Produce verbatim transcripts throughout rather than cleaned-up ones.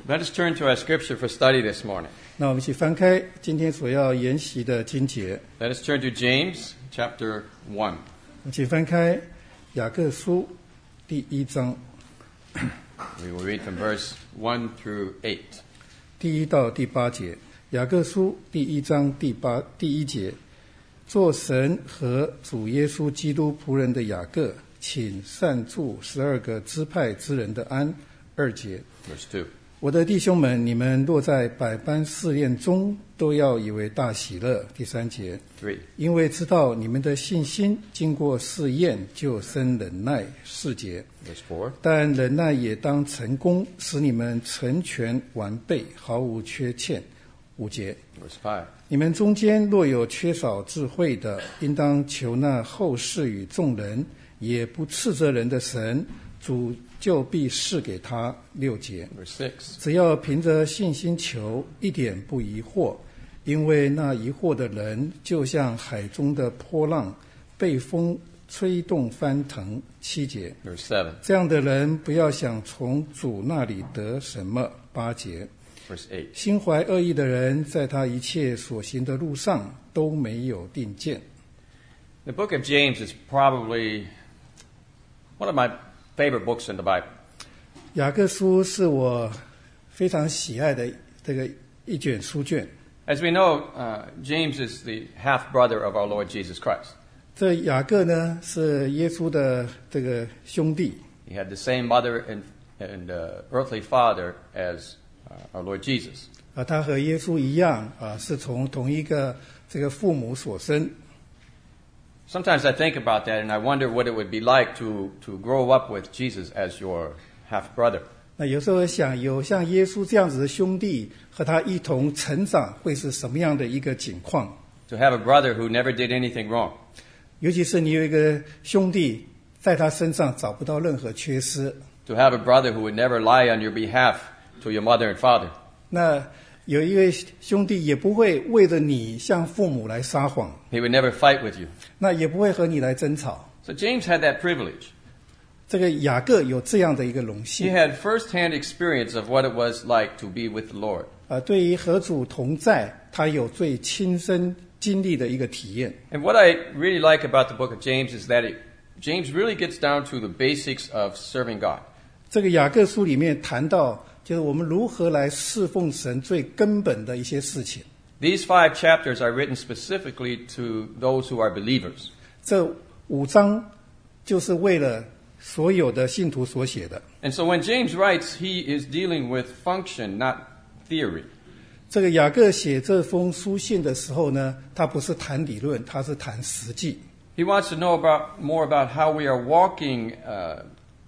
Let us turn to our scripture for study this morning. 那我们一起翻开今天所要研习的经节。 Let us turn to James chapter one. 我们一起翻开雅各书第一章。 We will read from verse one through eight. 第一到第八节，雅各书第一章第八第一节，做神和主耶稣基督仆人的雅各，请善祝十二个支派之人的安。二节， Verse two. 我的弟兄们，你们若在百般试炼中，都要以为大喜乐。第三节， Three. 因为知道你们的信心经过试验，就生忍耐。四节， Verse four. 但忍耐也当成功，使你们成全完备，毫无缺欠。五节， Verse five. 你们中间若有缺少智慧的，应当求那后世与众人，也不斥责人的神，主就必赐给他。六节， Verse six. 只要凭着信心求，一点不疑惑，因为那疑惑的人，就像海中的波浪，被风吹动翻腾。七节， Verse seven. 这样的人不要想从主那里得什么。八节， Verse eight. 心怀恶意的人，在他一切所行的路上都没有定见。 The book of James is probably one of my favorite books in the Bible. 雅各书是我非常喜爱的这个一卷书卷。 As we know, uh, James is the half-brother of our Lord Jesus Christ. 这雅各呢是耶稣的这个兄弟， He had the same mother and, and uh, earthly father as uh, our Lord Jesus. 啊，他和耶稣一样啊，是从同一个这个父母所生。 Sometimes I think about that and I wonder what it would be like to, to grow up with Jesus as your half-brother. 那有时候想，有像耶稣这样子的兄弟和他一同成长，会是什么样的一个景况？ To have a brother who never did anything wrong. 尤其是你有一个兄弟，在他身上找不到任何缺失。 To have a brother who would never lie on your behalf to your mother and father. 那有一位兄弟也不会为了你向父母来撒谎， He would never fight with you. 那也不会和你来争吵。 So James had that privilege. 这个雅各有这样的一个荣 He 幸 had first-hand experience of what it was like to be with the Lord. 啊，对于和主同在，他有最亲身经历的一个体验。 And what I really like about the book of James is that it, James really gets down to the basics of serving God. 这个雅各书里面谈到，就是我们如何来侍奉神最根本的一些事情。 These five chapters are written specifically to those who are believers. 这五章就是为了所有的信徒所写的。 And so when James writes, he is dealing with function, not theory. 这个雅各写这封书信的时候呢，他不是谈理论，他是谈实际。 He wants to know about more about how we are walking uh,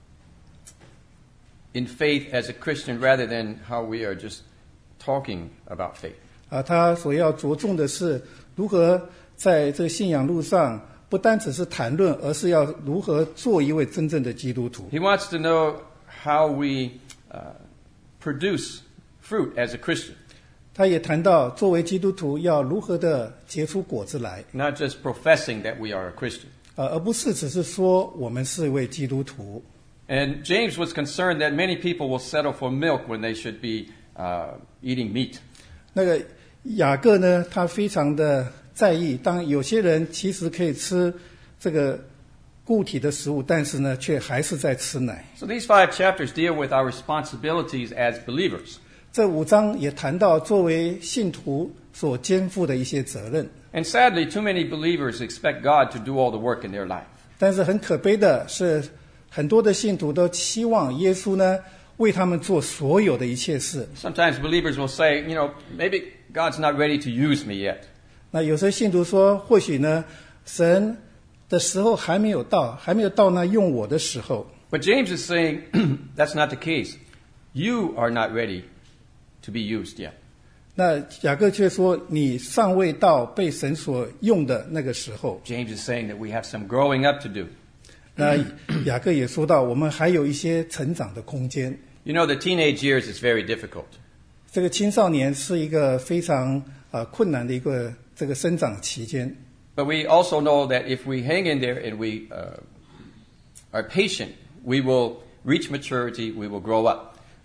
in faith as a Christian rather than how we are just talking about faith. 啊，他所要着重的是如何在这个信仰路上，不单只是谈论，而是要如何做一位真正的基督徒。 He wants to know how we uh, produce fruit as a Christian, 他也谈到作为基督徒要如何的结出果子来， not just professing that we are a Christian. 啊，而不是只是说我们是一位基督徒。 And James was concerned that many people will settle for milk when they should be uh, eating meat. 那个雅各呢，他非常的在意，当有些人其实可以吃这个固体的食物，但是呢，却还是在吃奶。 So these five chapters deal with our responsibilities as believers. 这五章也谈到作为信徒所肩负的一些责任。 And sadly, too many believers expect God to do all the work in their life. 但是很可悲的是，很多的信徒都期望耶稣呢为他们做所有的一切事。 Sometimes believers will say, you know, maybe God's not ready to use me yet. 那有时候信徒说，或许呢，神的时候还没有到，还没有到那用我的时候。 But James is saying that's not the case. You are not ready to be used yet. 那雅各却说，你尚未到被神所用的那个时候。 James is saying that we have some growing up to do. 那雅各也说到，我们还有一些成长的空间。 You know, the teenage years is very difficult. 这个青少年是一个非常呃困难的一个这个生长期间。 But we also know that if we hang in there and we uh, are patient, we will reach maturity, we will grow up.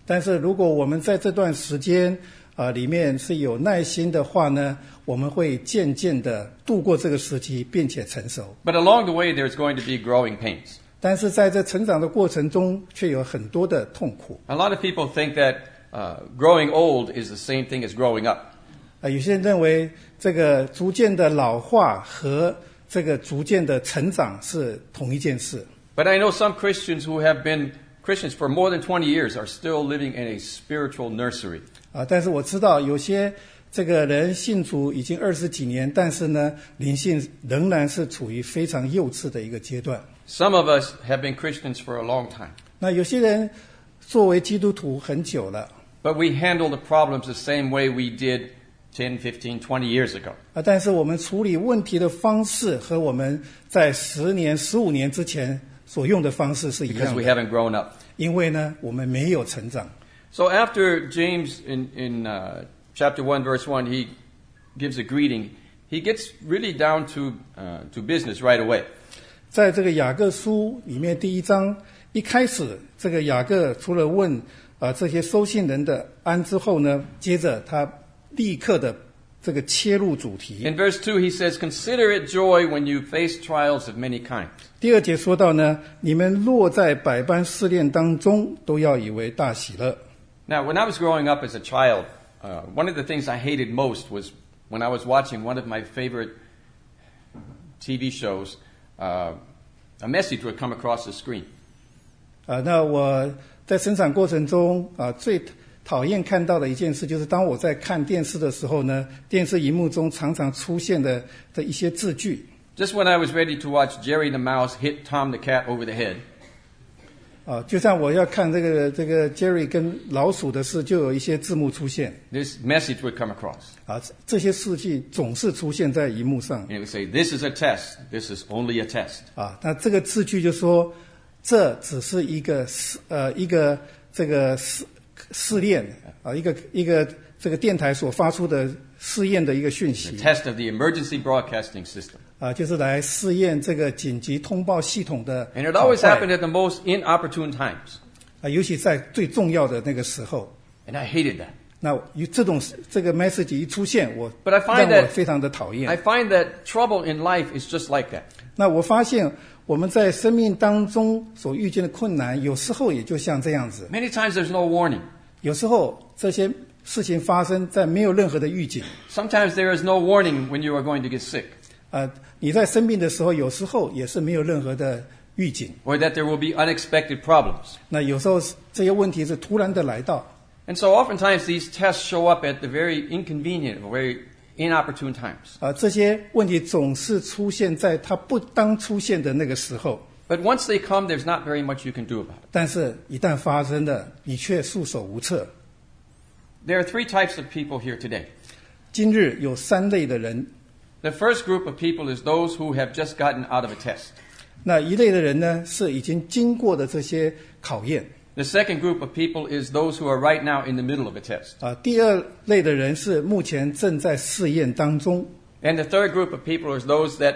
但是如果我们在这段时间啊、呃、里面是有耐心的话呢，我们会渐渐的度过这个时期，并且成熟。 But along the way, there's going to be growing pains. 但是在这成长的过程中，却有很多的痛苦。 A lot of people think that uh, growing old is the same thing as growing up. 啊，有些人认为这个逐渐的老化和这个逐渐的成长是同一件事。 But I know some Christians who have been Christians for more than twenty years are still living in a spiritual nursery. 啊，但是我知道有些这个人信主已经二十几年，但是呢，灵性仍然是处于非常幼稚的一个阶段。 Some of us have been Christians for a long time. 那有些人作为基督徒很久了， But we handle the problems the same way we did ten, fifteen, twenty years ago. 啊，但是我们处理问题的方式和我们在十年、十五年之前所用的方式是一 Because 样 we 的， haven't grown up. 因为呢，我们没有成长。 So after James in, in uh, chapter one, verse one, he gives a greeting. He gets really down to, uh, to business right away. 在这个雅各书里面第一章一开始，这个雅各除了问啊、呃、这些收信人的安之后呢，接着他立刻的这个切入主题。 In verse two, he says, "Consider it joy when you face trials of many kinds." 第二节说到呢，你们落在百般试炼当中，都要以为大喜乐。 Now, when I was growing up as a child, uh, one of the things I hated most was when I was watching one of my favorite T V shows, uh, a message would come across the screen. 啊，那我在生产过程中啊，最讨厌看到的一件事，就是当我在看电视的时候呢，电视荧幕中常常出现的的一些字句。 Just when I was ready to watch Jerry the Mouse hit Tom the Cat over the head, 啊，就像我要看这个这个 Jerry 跟老鼠的事，就有一些字幕出现。 this message would come across. 啊，这些事迹总是出现在荧幕上。 And it would say, "This is a test. This is only a test." 啊，那这个字句就说，这只是一个试呃一个这个试试验啊，一个一个这个电台所发出的试验的一个讯 The 息 test of the emergency broadcasting system. 啊，就是来试验这个紧急通报系统的 And it 好 always 坏 happened at the most inopportune times. 啊，尤其在最重要的那个时候。 And I hated that. 那有这种这个 message 一出现，我 But I find 让我 that- 非常的讨厌 I。find that trouble in life is just like that. 那我发现我们在生命当中所遇见的困难，有时候也就像这样子。 Many times there's no warning. 有时候这些事情发生在没有任何的预警。 Sometimes there is no warning when you are going to get sick, 呃，你在生病的时候，有时候也是没有任何的预警。 or that there will be unexpected problems. 那有时候这些问题是突然的来到。 And so oftentimes these tests show up at the very inconvenient or very inopportune times. 啊、这些问题总是出现在它不当出现的那个时候。 But once they come, there's not very much you can do about it. 但是，一旦发生了，你却束手无策。 There are three types of people here today. 今日有三类的人， The first group of people is those who have just gotten out of a test. 那一类的人呢，是已经经过的这些考验。 The second group of people is those who are right now in the middle of a test. 啊，第二类的人是目前正在试验当中。 And the third group of people is those that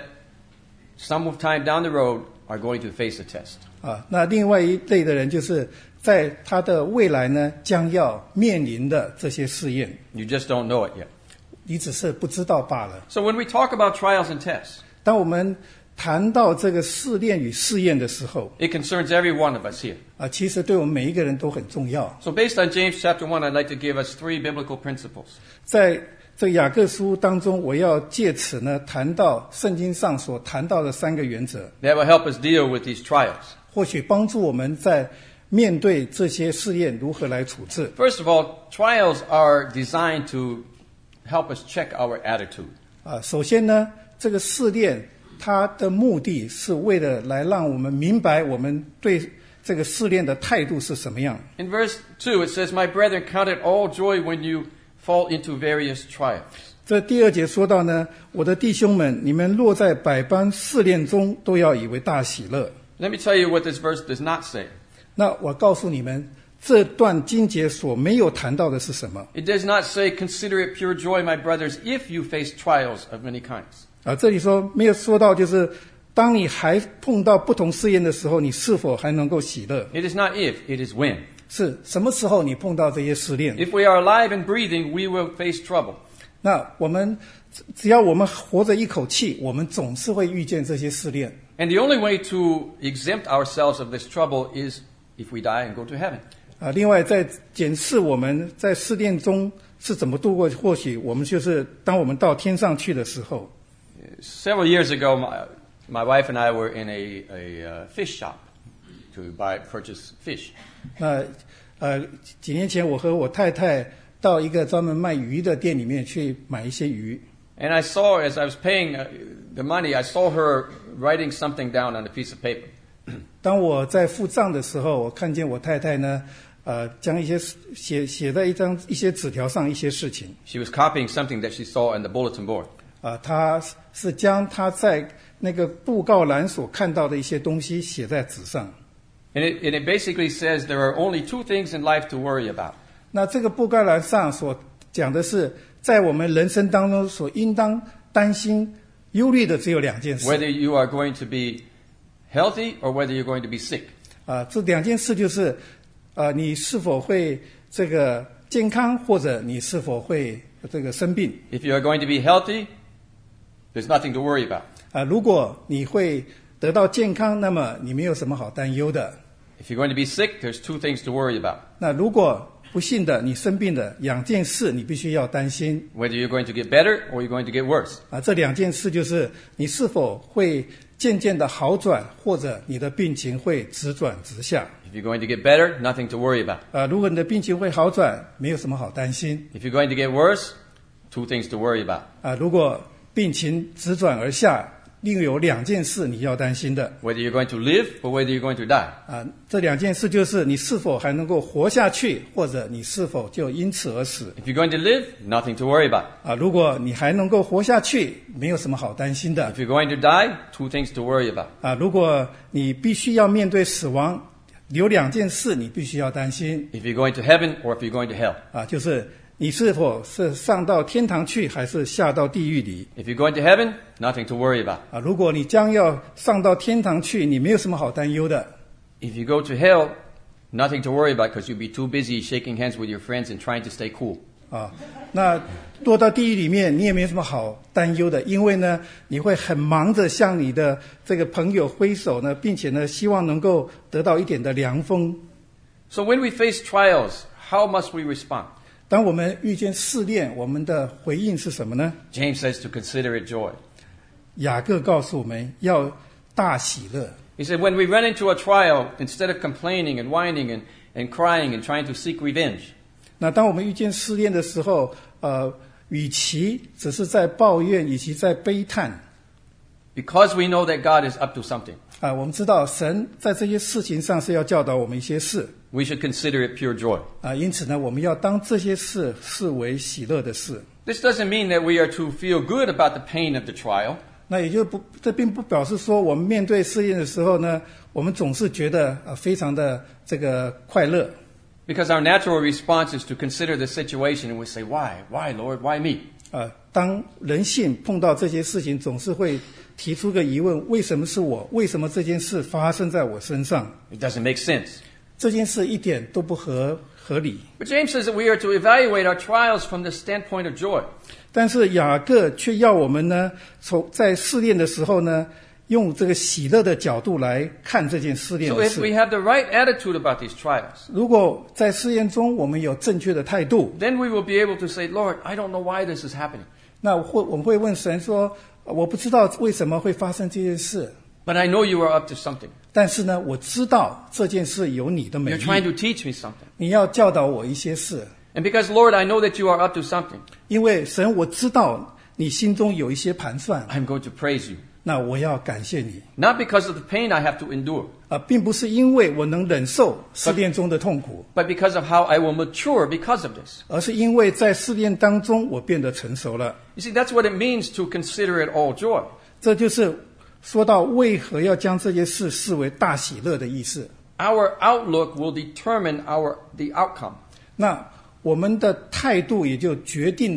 some time down the road are going to face a test. 啊，那另外一类的人就是在他的未来呢，将要面临的这些试验， You just don't know it yet. 你只是不知道罢了。 So when we talk about trials and tests, 当我们谈到这个试炼与试验的时候， it concerns every one of us here. 啊，其实对我们每一个人都很重要。 So based on James chapter one, I'd like to give us three biblical principles. 在这个雅各书当中，我要借此呢谈到圣经上所谈到的三个原则， That will help us deal with these trials. 或许帮助我们在面对这些试验如何来处置。 First of all, trials are designed to help us check our attitude. 啊，首先呢，这个试炼它的目的是为了来让我们明白我们对这个试炼的态度是什么样。 In verse two, it says, "My brethren, count it all joy when you fall into various trials." 这第二节说到呢，我的弟兄们，你们落在百般试炼中，都要以为大喜乐。 Let me tell you what this verse does not say. 那我告诉你们，这段经节所没有谈到的是什么？ It does not say, "Consider it pure joy, my brothers, if you face trials of many kinds." 啊，这里说没有说到，就是当你还碰到不同试验的时候，你是否还能够喜乐？ It is not if, it is when. 是什么时候你碰到这些试炼？ If we are alive and breathing, we will face trouble. 那我们只要我们活着一口气，我们总是会遇见这些试炼。 And the only way to exempt ourselves of this trouble is if we die and go to heaven. 啊，另外在检视我们在试炼中是怎么度过，或许我们就是当我们到天上去的时候。 Several years ago, my, my wife and I were in a, a uh, fish shop to buy purchase fish. 那呃几年前，我和我太太到一个专门卖鱼的店里面去买一些鱼。 And I saw, as I was paying uh, the money, I saw her writing something down on a piece of paper. 当我在付账的时候，我看见我太太呢，呃，将一些写写在一张一些纸条上一些事情。 She was copying something that she saw in the bulletin board. 啊、她是将她在那个布告栏所看到的一些东西写在纸上。 And it, and it basically says there are only two things in life to worry about. 那这个布告栏上所讲的是，在我们人生当中所应当担心、忧虑的只有两件事。 Whether you are going to be healthy or whether you're going to be sick. 啊、这两件事就是，啊、你是否会这个健康，或者你是否会这个生病。 If you are going to be healthy, there's nothing to worry about. 啊、如果你会得到健康，那么你没有什么好担忧的。 If you're going to be sick, there's two things to worry about. 那如果不幸的你生病的，两件事你必须要担心。 Whether you're going to get better or you're going to get worse. 啊，这两件事就是你是否会渐渐的好转，或者你的病情会直转直下。 If you're going to get better, nothing to worry about. 啊，如果你的病情会好转，没有什么好担心。 If you're going to get worse, two things to worry about. 啊，如果病情直转而下，另有两件事你要担心的。 Whether you're going to live or whether you're going to die. 啊，这两件事就是你是否还能够活下去，或者你是否就因此而死。 If you're going to live, nothing to worry about. 啊，如果你还能够活下去，没有什么好担心的。 If you're going to die, two things to worry about. 啊，如果你必须要面对死亡，有两件事你必须要担心。 If you're going to heaven or if you're going to hell. 啊，就是你是否是上到天堂去，还是下到地狱里？ If you're going to heaven, nothing to worry about. 啊，如果你将要上到天堂去，你没有什么好担忧的。 If you go to hell, nothing to worry about because you'll be too busy shaking hands with your friends and trying to stay cool. 啊，那落到地狱里面，你也没什么好担忧的，因为呢，你会很忙着向你的这个朋友挥手呢，并且呢，希望能够得到一点的凉风。 So when we face trials, how must we respond? 当我们遇见试炼，我们的回应是什么呢？ James says to consider it joy. 雅各告诉我们要大喜乐。 He said, when we run into a trial, instead of complaining and whining and, and crying and trying to seek revenge, 那当我们遇见试炼的时候，呃，与其只是在抱怨，与其在悲叹， because we know that God is up to something, 啊、我们知道神在这些事情上是要教导我们一些事， we should consider it pure joy. 啊、因此呢，我们要当这些事视为喜乐的事。 This doesn't mean that we are to feel good about the pain of the trial. 那也就不，这并不表示说我们面对试验的时候呢，我们总是觉得呃非常的这个快乐。 Because our natural response is to consider the situation and we say, why? Why, Lord? Why me? 啊、当人性碰到这些事情，总是会提出个疑问：为什么是我？为什么这件事发生在我身上？ It doesn't make sense. 这件事一点都不合合理。 But James says that we are to evaluate our trials from the standpoint of joy. 但是雅各却要我们呢，从在试炼的时候呢，用这个喜乐的角度来看这件试炼 So 的 if we 事。 have the right attitude about these trials, 如果在试验中我们有正确的态度， then we will be able to say, Lord, I don't know why this is happening, 那会我们会问神说：我不知道为什么会发生这件事， but I know you are up to something. 但是呢，我知道这件事有你的美 You're trying 意， to teach me something. 你要教导我一些事。 And because, Lord, I know that you are up to something, 因为神，我知道你心中有一些盘算， I'm going to praise you. 那我要感谢你。 Not because of the pain I have to endure, 啊、并不是因为我能忍受试炼中的痛苦， but because of how I will mature because of this. 而是因为在试炼当中我变得成熟了。 You see, that's what it means to consider it all joy. 这就是说到为何要将这些事视为大喜乐的意思。 Our outlook will determine our the outcome. 那我们的态度也就决定了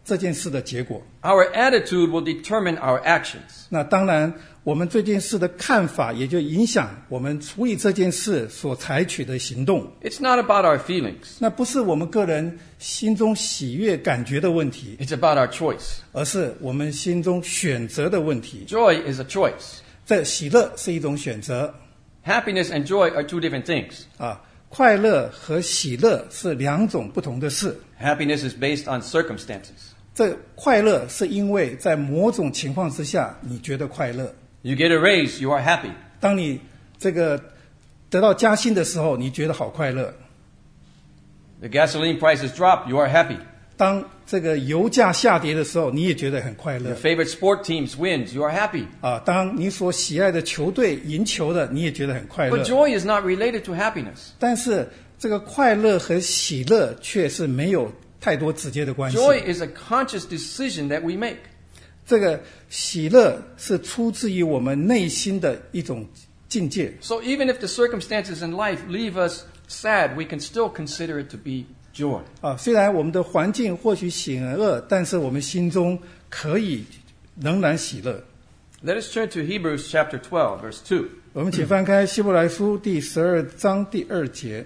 这件事的结果。 Our attitude will determine our actions. 那当然，我们这件事的看法也就影响我们处理这件事所采取的行动。 It's not about our feelings. 那不是我们个人心中喜悦感觉的问题， It's about our choice. 而是我们心中选择的问题。 Joy is a choice. 这喜乐是一种选择 Happiness and joy are two different things. 啊，快乐和喜乐是两种不同的事。 Happiness is based on circumstances. 这快乐是因为在某种情况之下你觉得快乐。 You get a raise, you are happy. 当你这个得到加薪的时候，你觉得好快乐。 The gasoline prices drop, you are happy. 当这个油价下跌的时候，你也觉得很快乐 Your favorite sport teams wins, you are happy. 啊。当你所喜爱的球队赢球了，你也觉得很快乐 But。joy is not related to happiness. 但是这个快乐和喜乐却是没有太多直接的关系。 Joy is a conscious decision that we make. 这个喜乐是出自于我们内心的一种境界。 So even if the circumstances in life leave us sad, we can still consider it to be joy. 啊，虽然我们的环境或许喜而恶，但是我们心中可以仍然喜乐。 Let us turn to Hebrews chapter twelve, verse two. 我们请翻开希伯来书第十二章第二节。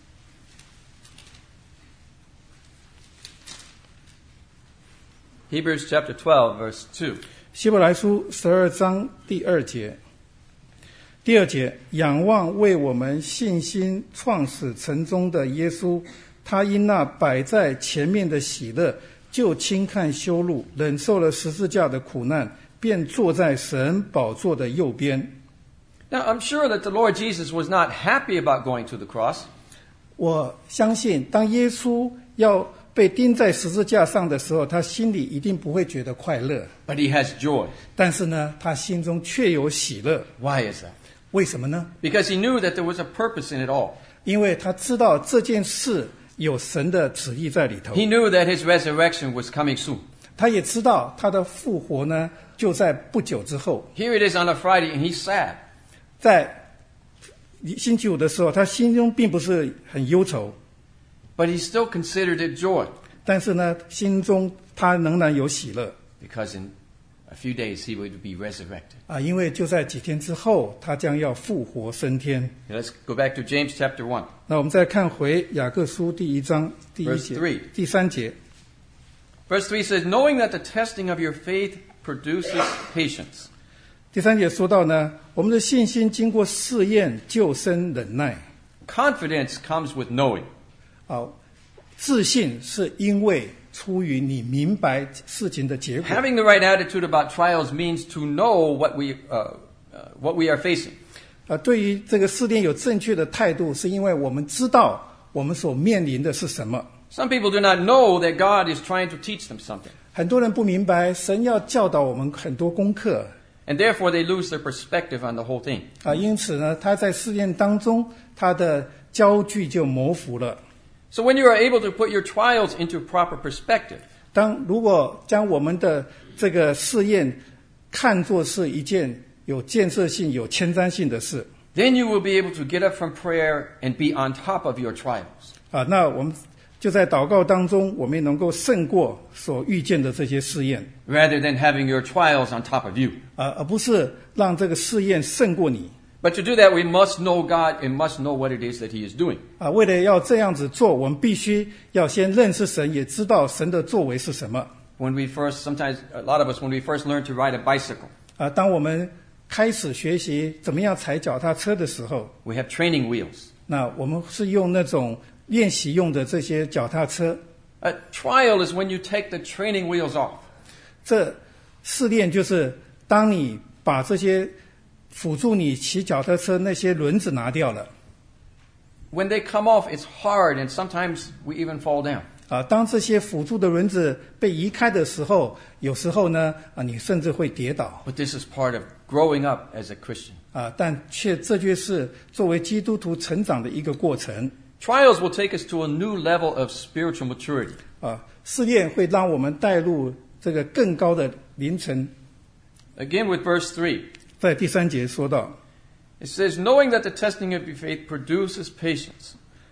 Hebrews chapter twelve, verse two. 希伯来书十二章第二节，第二节，仰望为我们信心创始成终的耶稣，他因那摆在前面的喜乐，就轻看羞辱，忍受了十字架的苦难，便坐在神宝座的右边。 Now, I'm sure that the Lord Jesus was not happy about going to the cross. 我相信，当耶稣要被钉在十字架上的时候，他心里一定不会觉得快乐， But he has joy. 但是呢，他心中却有喜乐。 Why is that? 为什么呢？ Because he knew that there was a purpose in it all. 因为他知道这件事有神的旨意在里头， He knew that his resurrection was coming soon. 他也知道他的复活呢就在不久之后。 Here it is on a Friday, and he's sad. 在星期五的时候，他心中并不是很忧愁， But he still considered it joy 但是呢，心中他仍然有喜乐 because in a few days he would be resurrected. 啊，因为就在几天之后，他将要复活升天。 Let's go back to James chapter one. 那我们再看回雅各书第一章第一 Verse 节 three. 第三节， Verse three says, knowing that the testing of your faith produces patience. 第三节说到呢，我们的信心经过试验，就生忍耐。 Confidence comes with knowing. 啊，自信是因为出于你明白事情的结果。 Having the right attitude about trials means to know what we, uh, uh, what we are facing. 啊，对于这个试炼有正确的态度，是因为我们知道我们所面临的是什么。 Some people do not know that God is trying to teach them something, 很多人不明白，神要教导我们很多功课 and therefore they lose their perspective on the whole thing. 啊，因此呢，他在试炼当中，他的焦距就模糊了。 So when you are able to put your trials into proper perspective, 当如果将我们的这个试验看作是一件有建设性、有前瞻性的事 then you will be able to get up from prayer and be on top of your trials. 啊，那我们就在祷告当中，我们能够胜过所遇见的这些试验 rather than having your trials on top of you. 啊，而不是让这个试验胜过你 But to do that, we must know God and must know what it is that He is doing. 啊。为了要这样子做，我们必须要先认识神，也知道神的作为是什么 When we first, sometimes, a lot of us, when we first learn to ride a bicycle, 啊。当我们开始学习怎么样踩脚踏车的时候， we have training wheels. 那我们是用那种练习用的这些脚踏车。 A trial is when you take the training wheels off. 这试炼就是当你把这些辅助你骑脚踏车那些轮子拿掉了 When they come off, it's hard, and sometimes we even fall down. 啊。当这些辅助的轮子被移开的时候，有时候呢啊，你甚至会跌倒 But this is part of growing up as a Christian. 啊，但却这就是作为基督徒成长的一个过程 Trials will take us to a new level of spiritual maturity. 啊。试炼会让我们带入这个更高的凌晨。 Again with verse three. 在第三节说到， It says, knowing that the testing of your faith produces patience.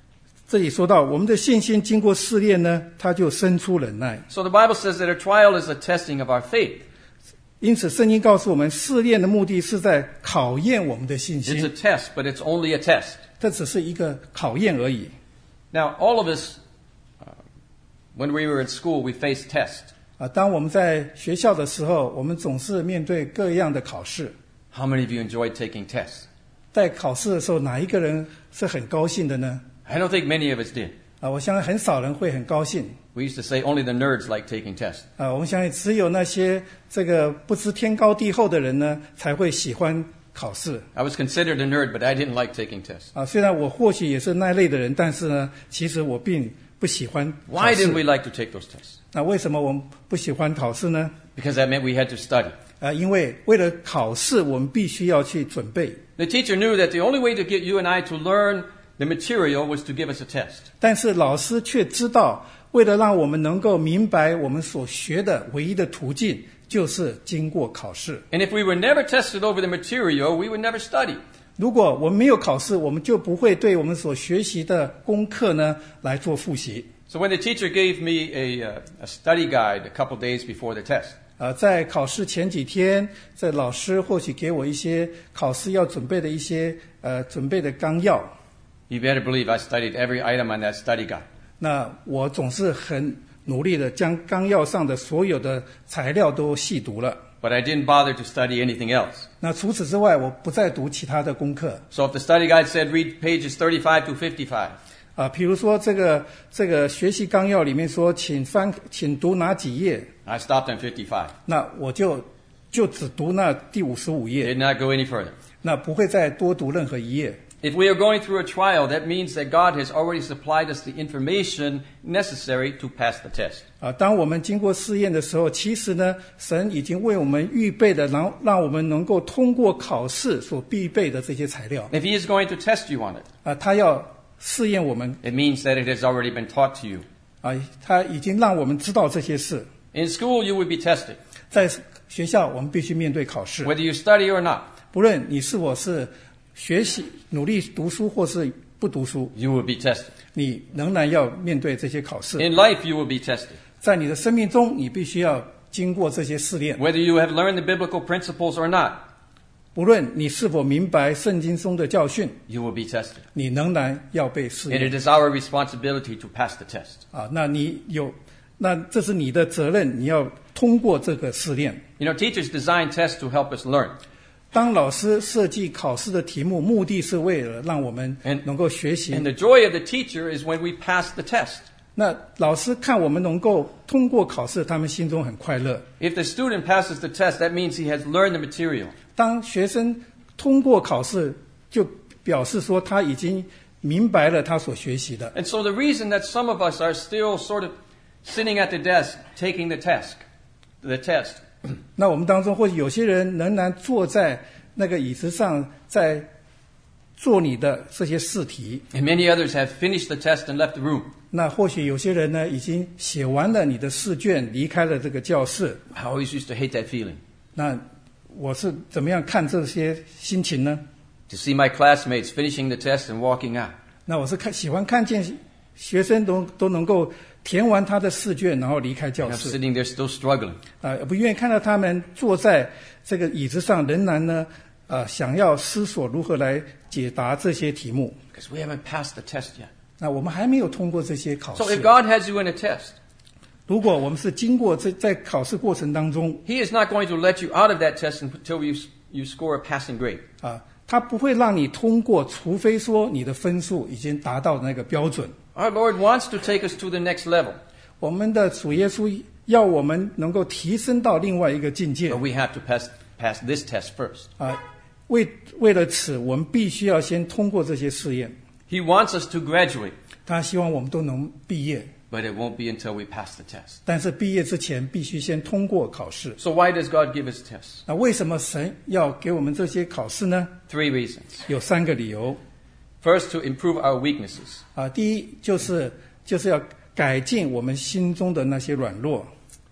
这里说到，我们的信心经过试炼呢，它就生出忍耐。 So the Bible says that a trial is a testing of our faith. 因此，圣经告诉我们，试炼的目的是在考验我们的信 It's a 心。 test, but it's only a test. 这只是一个考验而已。 Now, all of us, uh, when we were in school, we faced tests. 啊，当我们在学校的时候，我们总是面对各样的考试。 How many of you enjoyed taking tests? 在考试的时候，哪一个人是很高兴的呢？ I don't think many of us did. 啊，我相信很少人会很高兴。 We used to say only the nerds like taking tests. 啊，我们相信只有那些这个不知天高地厚的人呢，才会喜欢考试。 I was considered a nerd, but I didn't like taking tests. 啊，虽然我或许也是那类的人，但是呢，其实我并不喜欢考 Why 试。 didn't we like to take those tests? 那为什么我们不喜欢考试呢？ Because that meant we had to study. 啊，因为为了考试，我们必须要去准备。 The teacher knew that the only way to get you and I to learn the material was to give us a test. 但是老师却知道，为了让我们能够明白我们所学的唯一的途径，就是经过考试。 And if we were never tested over the material, we would never study. 如果我们没有考试，我们就不会对我们所学习的功课呢来做复习。 So when the teacher gave me a, uh, a study guide a couple days before the test, 呃，在考试前几天，在老师或许给我一些考试要准备的一些呃准备的纲要， you better believe I studied every item on that study guide. 那我总是很努力的将纲要上的所有的材料都细读了。 But I didn't bother to study anything else. 那除此之外，我不再读其他的功课。 So if the study guide said read pages thirty-five to fifty-five, 啊，比如说这个这个学习纲要里面说，请翻，请读哪几页， I stopped on fifty-five. 那我就就只读那第五十五页， Did not go any further. 那不会再多读任何一页。 If we are going through a trial, that means that God has already supplied us the information necessary to pass the test. 啊，当我们经过试验的时候，其实呢，神已经为我们预备的，让让我们能够通过考试所必备的这些材料。 If He is going to test you on it, 啊，他要试验我们， it means that it has already been taught to you. 啊，他已经让我们知道这些事。 In school, you will be tested, 在学校，我们必须面对考试， whether you study or not. 不论你是否是学习努力读书或是不读书， You will be tested. 你仍然要面对这些考试。 In life, you will be tested. 在你的生命中，你必须要经过这些试炼。 Whether you have learned the biblical principles or not, 不论你是否明白圣经中的教训， you will be tested. 你仍然要被试 And 验 it is our responsibility to pass the test. 啊！那你有，那这是你的责任，你要通过这个试炼。 You know, teachers design tests to help us learn. 当老师设计考试的题目，目的是为了让我们 And- 能够学习。 And the joy of the teacher is when we pass the test. 那老师看我们能够通过考试，他们心中很快乐。 If the student passes the test, that means he has learned the material. 当学生通过考试，就表示说他已经明白了他所学习的。 And so the reason that some of us are still sort of sitting at the desk taking the test, the test, 那我们当中，或许有些人仍然坐在那个椅子上，在做你的这些试题。 and many others have finished the test and left the room. 那或许有些人呢，已经写完了你的试卷，离开了这个教室。 I always used to hate that feeling. 那我是怎么样看这些心情呢？ To see my classmates finishing the test and walking out. 那我是看喜欢看见学生都都能够填完他的试卷，然后离开 And 教 I'm 室。 sitting there still struggling. 啊、不愿意看到他们坐在这个椅子上，仍然呢，呃，想要思索如何来解答这些题目。 Because we haven't passed the test yet. 那我们还没有通过这些考 So 试 if。God has you in a test, 如果我们是经过这在考试过程当中 He is not going to let you out of that test until you, you score a passing grade. 啊，他不会让你通过，除非说你的分数已经达到那个标准。 Our Lord wants to take us to the next level, 我们的主耶稣要我们能够提升到另外一个境界 but we have to pass, pass this test first. 啊。为为了此，我们必须要先通过这些试验。 He wants us to graduate, 他希望我们都能毕业， but it won't be until we pass the test. 但是毕业之前必须先通过考试。 So why does God give us tests? 那为什么神要给我们这些考试呢？ Three reasons. 有三个理由 First, to improve our weaknesses. 啊。第一就是就是要改进我们心中的那些软弱。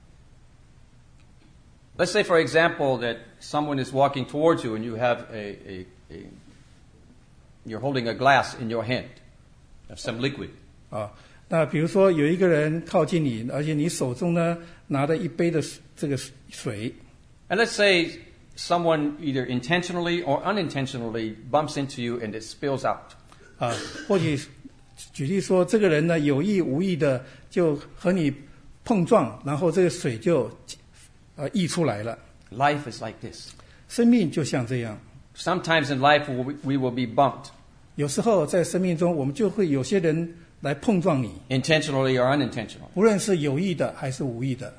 Let's say, for example, that someone is walking towards you and you have a, a, a you're holding a glass in your hand of some liquid. 啊。那比如说有一个人靠近你，而且你手中呢拿着一杯的这个水。 And let's say someone either intentionally or unintentionally bumps into you and it spills out. 啊，或许举例说，这个人呢有意无意的就和你碰撞，然后这个水就呃溢出来了。 Life is like this. 生命就像这样。 Sometimes in life we we will be bumped. 有时候在生命中，我们就会有些人来碰撞你， intentionally or unintentionally. 无论是有意的还是无意的。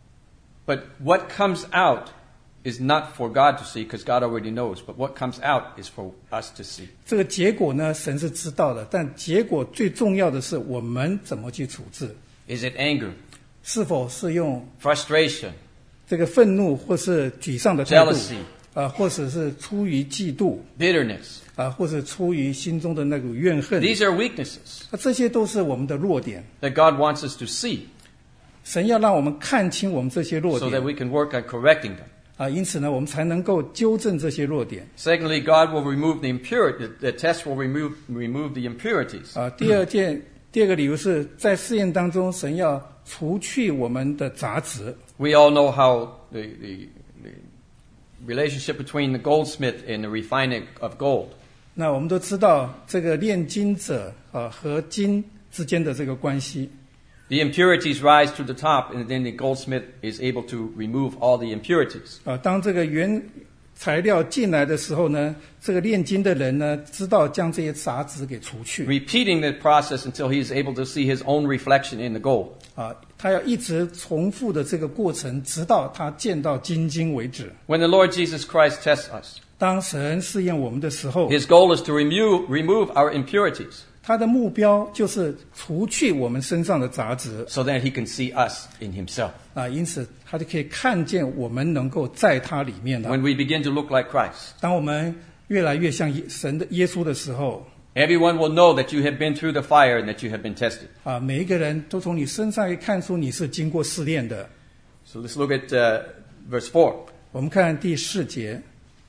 But what comes out is not for God to see, because God already knows. But what comes out is for us to see. 这个结果呢，神是知道的，但结果最重要的是我们怎么去处置。 Is it anger, 是否是用 frustration, 这个愤怒或是沮丧的态度， jealousy, 啊，或者是出于嫉妒， bitterness? 啊，或是出于心中的那股怨恨， These are weaknesses 啊，这些都是我们的弱点。 that God wants us to see 神要让我们看清我们这些弱 so that 点， we can work on correcting them. 啊，因此呢，我们才能够纠正这些弱点。 Secondly, God will remove the impurity. The, the test will remove remove the impurities. 啊，第二件，第二个理由是在试验当中，神要除去我们的杂质。 We all know how the, the, the relationship between the goldsmith and the refining of gold. 那我们都知道这个炼金者啊和金之间的这个关系。 The impurities rise to the top, and then the goldsmith is able to remove all the impurities. 啊，当这个原材料进来的时候呢，这个炼金的人呢，知道将这些杂质给除去。 Repeating the process until he is able to see his own reflection in the gold. 啊，他要一直重复的这个过程，直到他见到金晶为止。 When the Lord Jesus Christ tests us, 当神试验我们的时候， his goal is to remove remove our impurities 他的目标就是除去我们身上的杂质 so that he can see us in himself. 啊，因此他就可以看见我们能够在他里面了。 When we begin to look like Christ, 当我们越来越像耶神的耶稣的时候， everyone will know that you have been through the fire and that you have been tested. 啊，每一个人都从你身上可以看出你是经过试炼的。 So let's look at uh, verse four. 我们看第四节。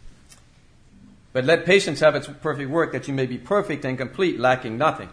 But let patience have its perfect work, that you may be perfect and complete, lacking nothing.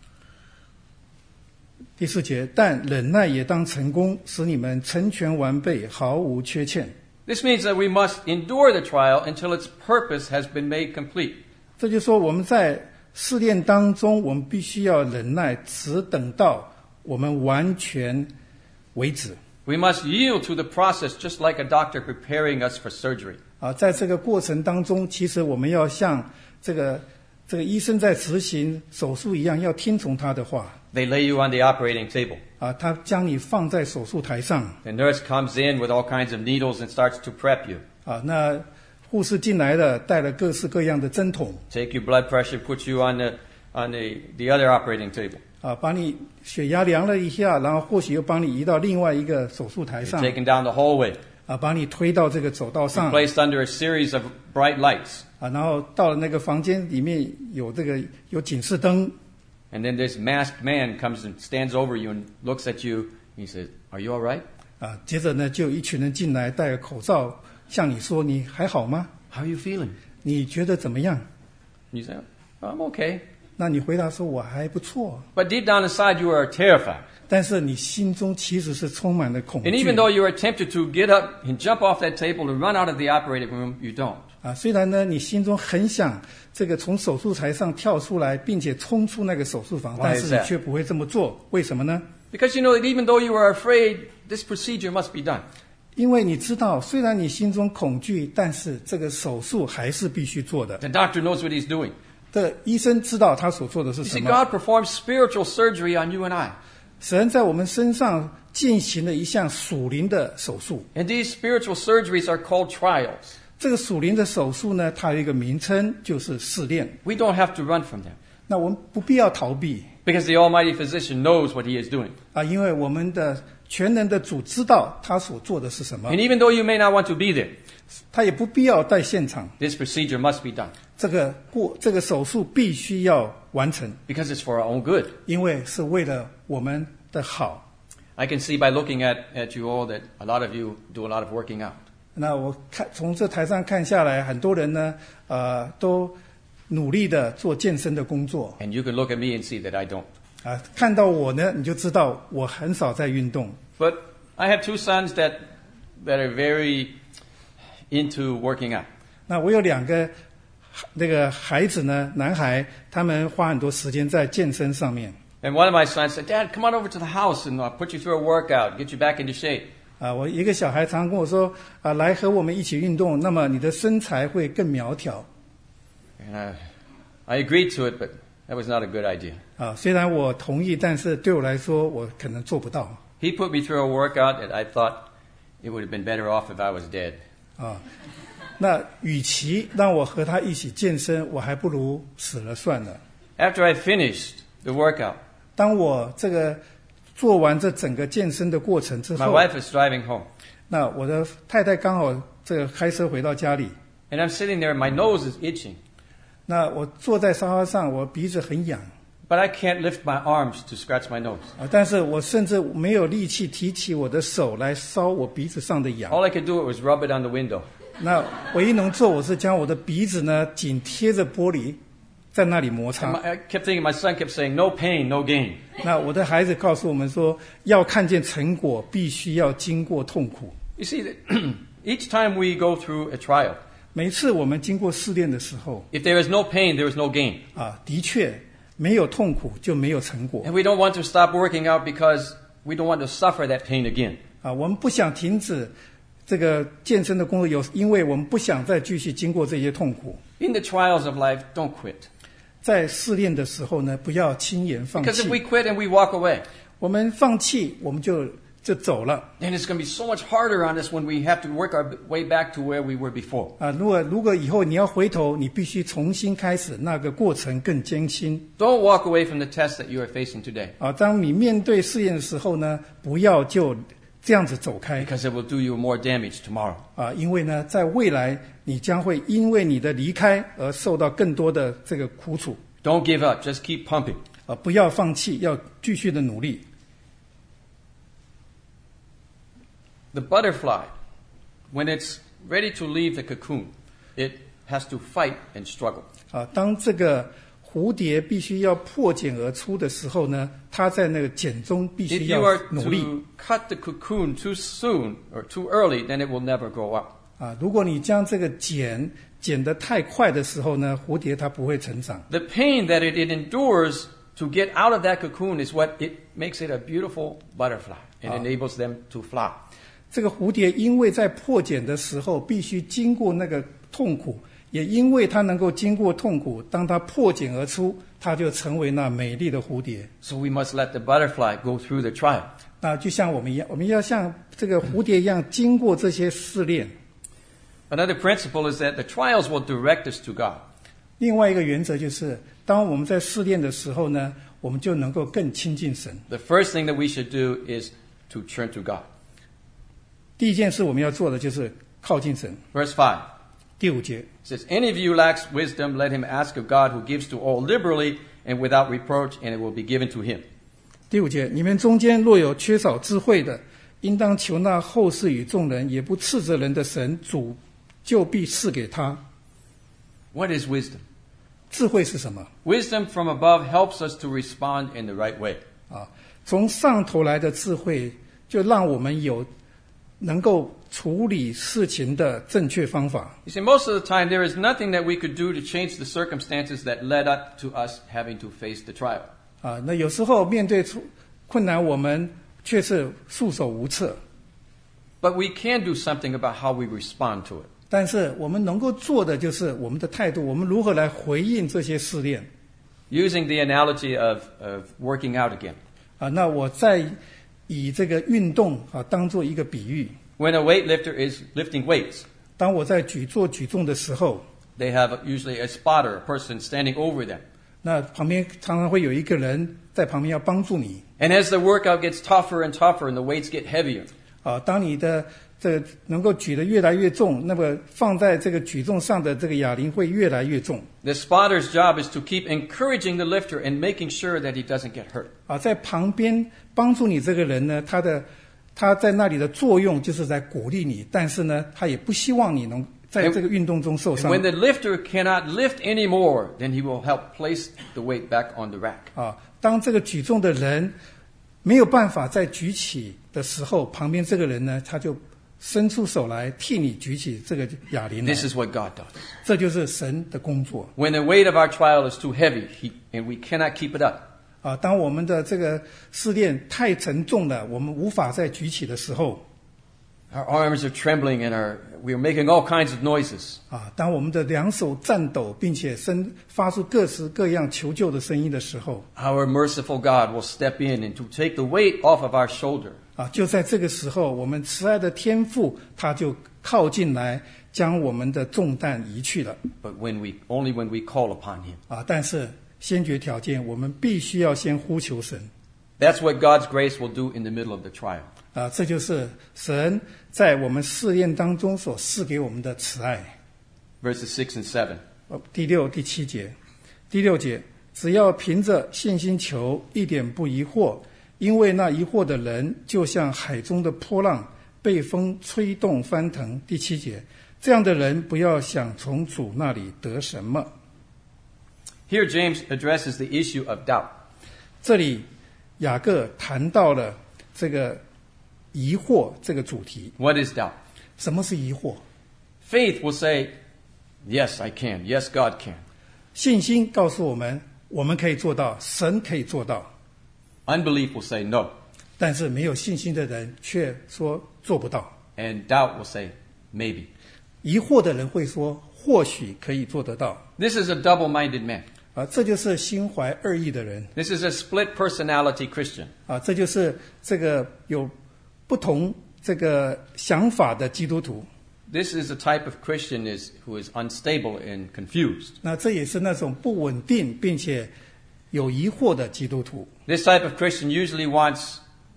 第四节，但忍耐也当成功，使你们成全完备，毫无缺欠。 This means that we must endure the trial until its purpose has been made complete. 这就是说，我们在试炼当中，我们必须要忍耐，只等到我们完全为止。 We must yield to the process just like a doctor preparing us for surgery. 啊，在这个过程当中，其实我们要像这个这个医生在执行手术一样，要听从他的话。 They lay you on the operating table. 啊，他将你放在手术台上。 The nurse comes in with all kinds of needles and starts to prep you. 啊，那护士进来了，带了各式各样的针筒。 Take your blood pressure, put you on the on the, the other operating table. 啊，把你血压量了一下，然后或许又帮你移到另外一个手术台 You're 上。 taken down the hallway. 啊，把你推到这个走道 You're 上。 placed under a series of bright lights. 啊，然后到了那个房间里面有这个有警示灯。 And then this masked man comes and stands over you and looks at you. He says, "Are you all right? 啊，接着呢，就有一群人进来，戴着口罩，向你说：“你还好吗？ How are you feeling?" 你觉得怎么样 You say, "I'm okay." ？” 那你回答说：“我还不错。 But deep down inside, you are terrified. ” 但是你心中其实是充满了恐 And 惧。 even though you are tempted to get up and jump off that table to run out of the operating room, you don't. 啊，虽然呢，你心中很想这个从手术台上跳出来，并且冲出那个手术房， Why 但 is 是你 that? 却不会这么做。为什么呢？ Because you know that even though you are afraid, this procedure must be done. 因为你知道，虽然你心中恐惧，但是这个手术还是必须做的。 The doctor knows what he's doing. 这医生知道他所做的是 You 什 see, 么。 God performs spiritual surgery on you and I. 神在我们身上进行了一项属灵的手术。 And these spiritual surgeries are called trials. 这个属灵的手术呢，它有一个名称，就是试炼。 We don't have to run from them 那我们不必要逃避 because the Almighty Physician knows what He is doing. 啊，因为我们的全能的主知道他所做的是什么， And even though you may not want to be there, 他也不必要在现场。 this procedure must be done 这个过这个手术必须要完成， because it's for our own good. 因为是为了我们的好。 I can see by looking at, at you all that a lot of you do a lot of working out. 那我看从这台上看下来，很多人呢，呃，都努力的做健身的工作。 And you can look at me and see that I don't. 啊，看到我呢，你就知道我很少在运动。 But I have two sons that that are very into working out. 那我有两个那个孩子呢，男孩，他们花很多时间在健身上面。 And one of my sons said, "Dad, come on over to the house and I'll put you through a workout, get you back into shape." 啊，我一个小孩常常跟我说啊，来和我们一起运动，那么你的身材会更苗条。 And I, I agreed to it, but that was not a good idea. 啊，虽然我同意，但是对我来说，我可能做不到。 He put me through a workout that I thought it would have been better off if I was dead. 啊，那与其让我和他一起健身，我还不如死了算了。 After I finished the workout, 当我这个做完这整个健身的过程之 my 后， wife is driving home. 那我的太太刚好这个开车回到家里， And I'm sitting there and my nose is itching. 那我坐在沙发上，我鼻子很痒 But I can't lift my arms to scratch my nose. 啊，但是我甚至没有力气提起我的手来搔我鼻子上的痒。 All I could do was rub it on the window. 那唯一能做，我是将我的鼻子呢紧贴着玻璃，在那里摩 And 擦。 my, I kept thinking, my son kept saying, "No pain, no gain." 那我的孩子告诉我们说，要看见成果，必须要经过痛苦。 You see, that each time we go through a trial, 每次我们经过试炼的时候， if there is no pain, there is no gain. 啊，的确没有痛苦就没有成果 And we don't want to stop working out because we don't want to suffer that pain again. 啊。我们不想停止这个健身的工作，有因为我们不想再继续经过这些痛苦。 In the trials of life, don't quit. 在试炼的时候呢，不要轻言放 Because if we 弃。 quit and we walk away, 我们放弃，我们就就走了 then it's going to be so much harder on us when we have to work our way back to where we were before. 啊。如果如果以后你要回头，你必须重新开始，那个过程更艰辛 Don't walk away from the test that you are facing today 啊。当你面对试验的时候呢，不要就这样子走开 because it will do you more damage tomorrow. 啊，因为呢，在未来你将会因为你的离开而受到更多的这个苦楚 Don't give up. Just keep pumping. 啊！不要放弃，要继续的努力。 The butterfly, when it's ready to leave the cocoon, it has to fight and struggle. 啊，当这个蝴蝶必须要破茧而出的时候呢，它在那个茧中必 If 须 you 要 are 努力 to cut the cocoon too soon or too early, then it will never grow up. 啊。如果你将这个茧剪得太快的时候呢，蝴蝶它不会成长 The pain that it, it endures to get out of that cocoon is what it makes it a beautiful butterfly and enables them to fly. 这个蝴蝶因为在破茧的时候必须经过那个痛苦，也因为它能够经过痛苦，当它破茧而出，它就成为那美丽的蝴蝶。 So we must let the butterfly go through the trial. 那就像我们一样，我们要像这个蝴蝶一样，经过这些试炼。 Another principle is that the trials will direct us to God. 另外一个原则就是，当我们在试炼的时候呢，我们就能够更亲近神。 The first thing that we should do is to turn to God. 第一件事我们要做的就是靠近神。 Verse five 第五节， says, "Any of you lacks wisdom, let him ask of God who gives to all liberally and without reproach, and it will be given to him." 第五节，你们中间若有缺少智慧的，应当求那后世与众人也不斥责人的神，主就必赐给他。 What is wisdom? 智慧是什么？ Wisdom from above helps us to respond in the right way. 啊，从上头来的智慧，就让我们有能够处理事情的正确方法。 You see, most of the time there is nothing that we could do to change the circumstances that led up to us having to face the trial. 啊，那有时候面对出困难，我们却是束手无策。 But we can do something about how we respond to it. 但是我们能够做的就是我们的态度，我们如何来回应这些试炼。 Using the analogy of, of working out again. 啊，那我再以这个运动啊当做一个比喻。 When a weightlifter is lifting weights, 当我在举做举重的时候， they have usually a spotter, a person standing over them. 那旁边常常会有一个人在旁边要帮助你。 And as the workout gets tougher and tougher and the weights get heavier, 啊，当你的这个能够举得越来越重，那么放在这个举重上的这个哑铃会越来越重。 the spotter's job is to keep encouraging the lifter and making sure that he doesn't get hurt. 啊，在旁边帮助你这个人呢，他的他在那里的作用就是在鼓励你，但是呢，他也不希望你能在这个运动中受 And 伤。 when the lifter cannot lift anymore, then he will help place the weight back on the rack. 啊， 当这个举重的人没有办法再举起的时候，旁边这个人呢，他就伸出手来替你举起这个哑铃来。 This is what God does. 这就是神的工作 When the weight of our trial is too heavy he, and we cannot keep it up, 啊！当我们的这个试炼太沉重了，我们无法再举起的时候 our arms are trembling and our, we are making all kinds of noises. 啊，当我们的两手颤抖，并且声发出各式各样求救的声音的时候 Our merciful God will step in and to take the weight off of our shoulder. 啊，就在这个时候，我们慈爱的天父他就靠近来，将我们的重担移去了 But when we, only when we call upon Him. 啊！但是先决条件，我们必须要先呼求神 That's what God's grace will do in the middle of the trial. 啊！这就是神在我们试炼当中所赐给我们的慈爱。 Verses six and seven. 哦，第六、第七节，第六节，只要凭着信心求，一点不疑惑，因为那疑惑的人，就像海中的波浪，被风吹动翻腾。第七节，这样的人不要想从主那里得什么。 Here James addresses the issue of doubt. 这里雅各谈到了这个疑惑这个主题。 What is doubt? 什么是疑惑？ Faith will say, yes, I can. Yes, God can. 信心告诉我们，我们可以做到，神可以做到。 Unbelief will say no. 但是没有信心的人却说做不到。 And doubt will say maybe. 疑惑的人会说，或许可以做得到。 This is a double-minded man. 啊，这就是心怀二意的人 This is a split personality Christian. 啊，这就是这个有不同这个想法的基督徒。 This is a type of Christian is, who is unstable and confused. 那这也是那种不稳定并且有疑惑的基督徒。 This type of Christian usually wants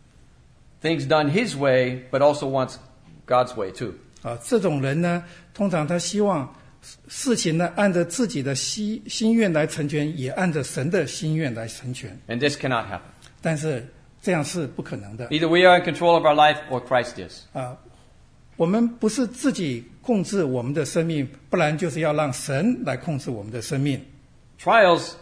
things done his way, but also wants God's way too. 啊，这种人呢，通常他希望事情呢按着自己的心心愿来成全，也按着神的心愿来成全。 And this cannot happen. 但是这样是不可能的 Either we are in control of our life or Christ is. 啊！我们不是自己控制我们的生命，不然就是要让神来控制我们的生命。 Trials,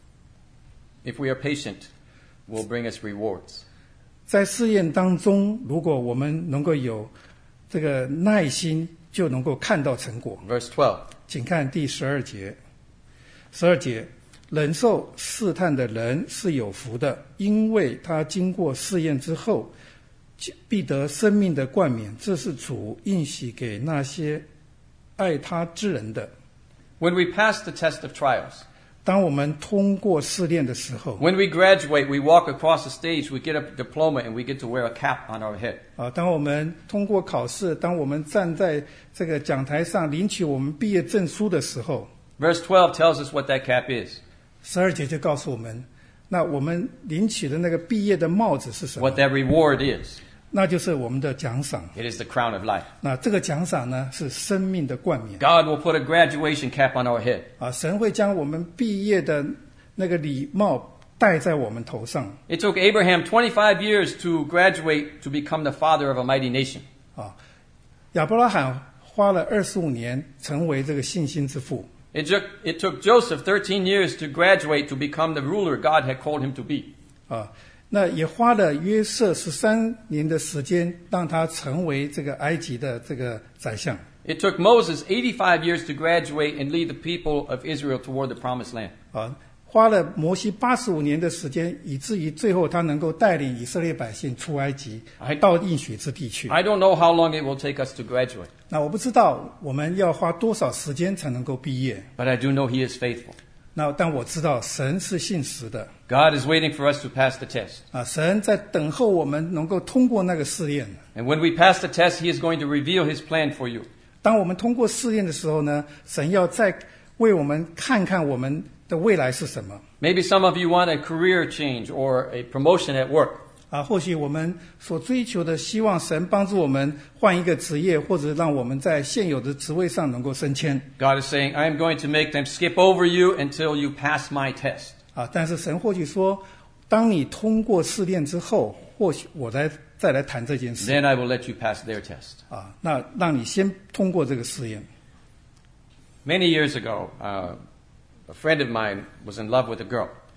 if we are patient, will bring us rewards. 在试验当中，如果我们能够有这个耐心，就能够看到成果。 Verse twelve. 请看第十二节。十二节，忍受试探的人是有福的，因为他经过试验之后，必得生命的冠冕。这是主应许给那些爱他之人的。 When we pass the test of trials, 当我们通过试炼的时候， when we graduate, we walk across the stage, we get a diploma, and we get to wear a cap on our head. 啊，当我们通过考试，当我们站在这个讲台上领取我们毕业证书的时候， Verse twelve tells us what that cap is, 十二节就告诉我们，那我们领取的那个毕业的帽子是什么？ what that reward is. 那就是我们的奖赏。 It is the crown of life. 那这个奖赏呢，是生命的冠冕 God will put a graduation cap on our head. 啊！神会将我们毕业的那个礼帽戴在我们头上 It took Abraham twenty-five years to graduate to become the father of a mighty nation. 啊！亚伯拉罕花了二十五年成为这个信心之父 It took, it took Joseph thirteen years to graduate to become the ruler God had called him to be. 啊！那也花了约瑟十三年的时间，让他成为这个埃及的这个宰相。 It took Moses eighty-five years to graduate and lead the people of Israel toward the promised land. 啊，花了摩西八十五年的时间，以至于最后他能够带领以色列百姓出埃及， 还到应许之地去。 I don't know how long it will take us to graduate, 那我不知道我们要花多少时间才能够毕业。 but I do know He is faithful. 那但我知道神是信实的 God is waiting for us to pass the test. 啊，神在等候我们能够通过那个试炼。 And when we pass the test, He is going to reveal His plan for you. 当我们通过试炼的时候呢，神要再为我们看看我们的未来是什么 Maybe some of you want a career change or a promotion at work. 啊。或许我们所追求的，希望神帮助我们换一个职业，或者让我们在现有的职位上能够升迁 God is saying, I am going to make them skip over you until you pass my test. 啊。但是神或许说，当你通过试炼之后，或许我来再来谈这件事 Then I will let you pass their test. 啊。那让你先通过这个试验 Many years ago, uh, a friend of mine was in love with a girl.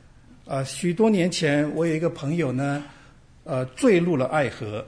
呃，许多年前，我有一个朋友呢，呃，坠入了爱河。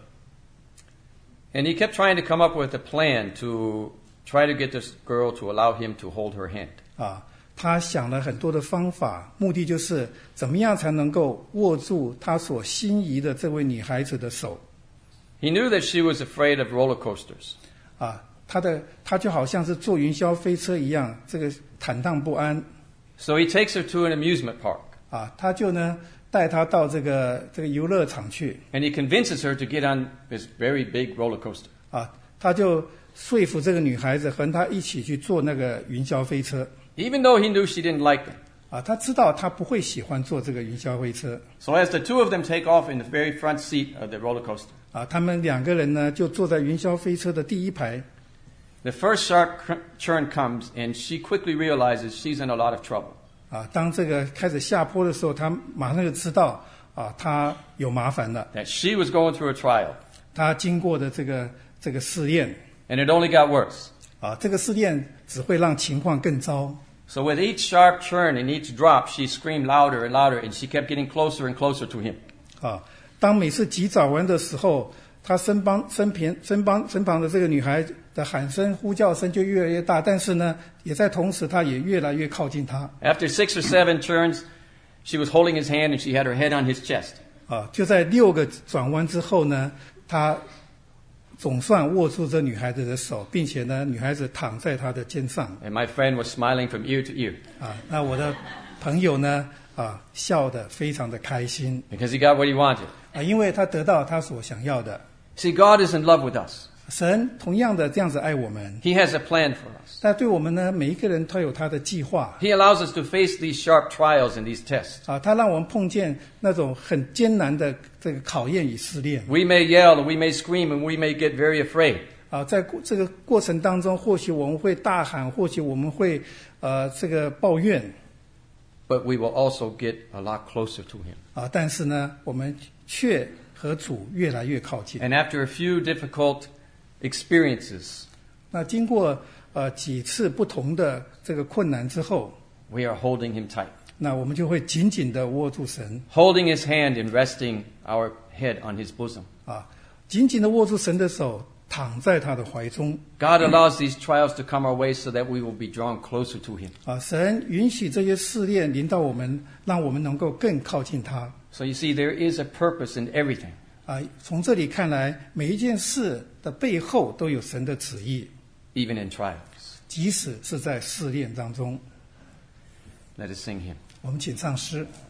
And he kept trying to come up with a plan to try to get this girl to allow him to hold her hand. 啊，他想了很多的方法，目的就是怎么样才能够握住他所心仪的这位女孩子的手。 He knew that she was afraid of roller coasters. 啊，他的他就好像是坐云霄飞车一样，这个坦荡不安。 So he takes her to an amusement park. 啊，他就呢带她到这个这个游乐场去。 And he convinces her to get on this very big roller coaster. 啊，他就说服这个女孩子和他一起去坐那个云霄飞车。 Even though he knew she didn't like them. 啊，他知道他不会喜欢坐这个云霄飞车。 So as the two of them take off in the very front seat of the roller coaster. 啊，他们两个人呢就坐在云霄飞车的第一排。 The first sharp turn comes, and she quickly realizes she's in a lot of trouble. 啊，当这个开始下坡的时候，他马上就知道啊，他有麻烦了。 That she was going through a trial. 他经过的这个这个试验。 And it only got worse. 啊，这个试验只会让情况更糟。 So with each sharp turn and each drop, she screamed louder and louder, and she kept getting closer and closer to him. 啊，当每次急转弯的时候，他身旁身边身旁身旁的这个女孩的喊声、呼叫声就越来越大，但是呢，也在同时，他也越来越靠近他。 After six or seven turns, she was holding his hand and she had her head on his chest. 啊，就在六个转弯之后呢，他总算握住这女孩子的手，并且呢，女孩子躺在他的肩上。 And my friend was smiling from ear to ear. 啊，那我的朋友呢，啊，笑得非常的开心。 Because he got what he wanted. 啊，因为他得到他所想要的。 See, God is in love with us. 神同样的这样子爱我们。 He has a plan for us. 但对我们呢，每一个人都有他的计划。 He allows us to face these sharp trials and these tests. 啊，他让我们碰见那种很艰难的这个考验与试炼。 We may yell and we may scream and we may get very afraid. 啊，在这个过程当中，或许我们会大喊，或许我们会呃这个抱怨。 But we will also get a lot closer to Him. 啊，但是呢，我们却和主越来越靠近。 And after a few difficult experiences, 那经过呃几次不同的这个困难之后， we are holding Him tight. 那我们就会紧紧的握住神。 Holding His hand and resting our head on His bosom. 啊，紧紧的握住神的手，躺在他的怀中。 God allows these trials to come our way so that we will be drawn closer to Him. 啊，神允许这些试炼临到我们，让我们能够更靠近他。 So you see, there is a purpose in everything. 啊，从这里看来，每一件事的背后都有神的旨意， Even in trials. 即使是在试炼当中。 Let us sing Him. 我们请唱诗。